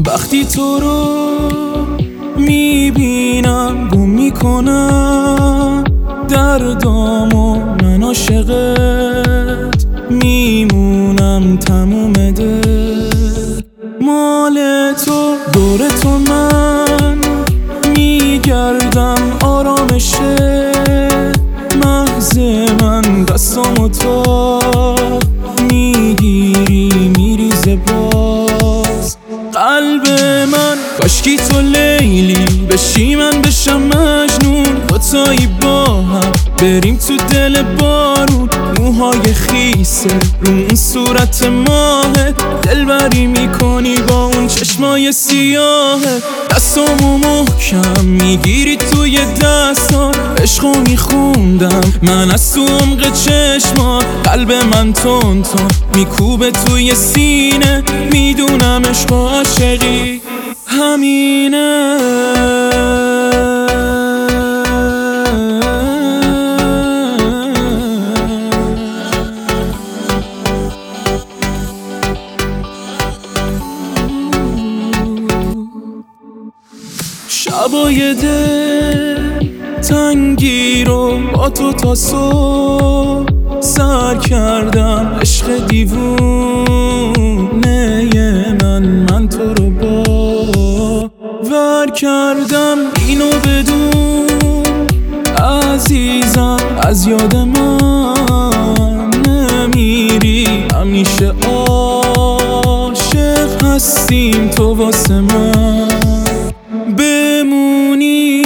وقتی تو رو میبینم گم میکنم دردامو، من عاشقت میمونم تموم دل. مال تو دور تو من میگردم، آرامشه محض من دستامو تو میگیری میریزه باز قلب من. کاشکی تو لیلی بشی من بشم مجنون، دوتایی با هم بریم تو دل بارون. موهای خیسه رو اون صورت ماهه، دلبری میکنی با اون چشمای سیاهه. دستامو محکم میگیری توی دستان، عشقو میخوندم من از تو عمق چشمات. قلب من تون تون میکوبه توی سینه، میدونم عشق و عاشقی همینه. شبای دل تنگی رو با تو تا صبح سر کردم، عشق دیوونه من تو رو باور کردم. اینو بدون عزیزم، از یاد من نمیری، همیشه عاشق هستیم تو واسه من بمونی.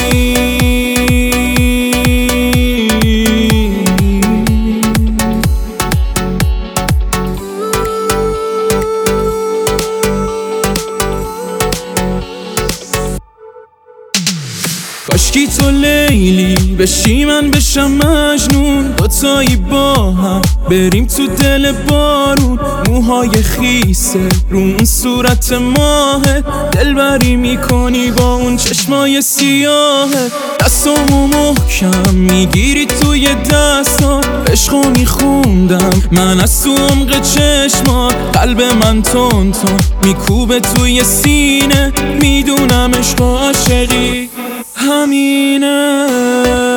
کاشکی تو لیلی بشی من بشم مجنون، دوتایی با هم بریم تو دل بارون. موهای خیسه رو اون صورت ماهه، دلبری میکنی با اون چشمای سیاهه. دستامو محکم میگیری توی دستان، عشقو میخوندم من از تو عمق چشمات. قلب من تون تون میکوبه توی سینه، میدونم عشق و عاشقی همینه.